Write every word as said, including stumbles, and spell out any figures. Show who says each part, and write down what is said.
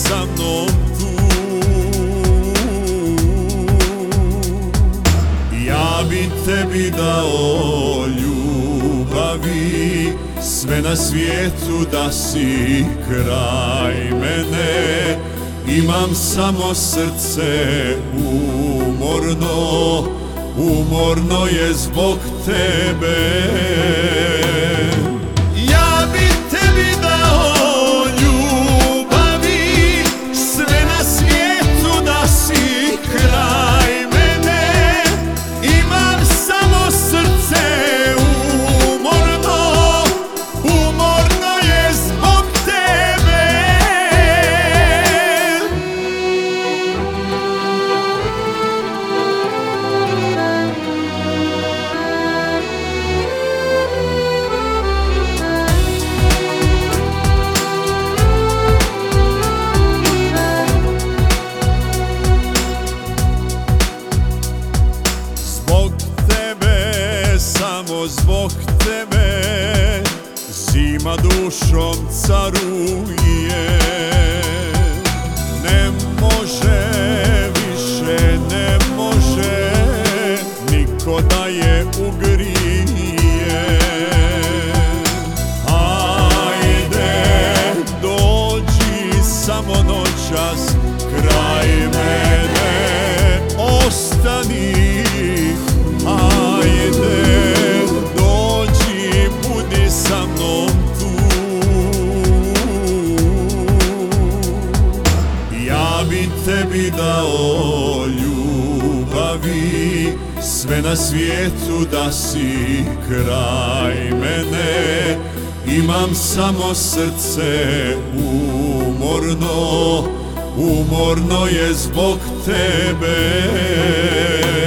Speaker 1: sa mnom tu. Ja bi tebi dao ljubavi, sve na svijetu da si kraj mene. Imam samo srce umorno, umorno je zbog tebe. Ja bi tebi dao ljubavi, sve na svijetu da si kraj mene. Imam samo srce umorno, umorno je zbog tebe. Samo zbog tebe zima dušom caruje. Ne može više, ne može niko da je ugrije. Ajde, dođi samo noćas kraj mene, ostani. Ajde, dođi, budi sa mnom tu. Ja bi tebi dao ljubavi, sve na svijetu da si kraj mene. Imam samo srce umorno, umorno je zbog tebe.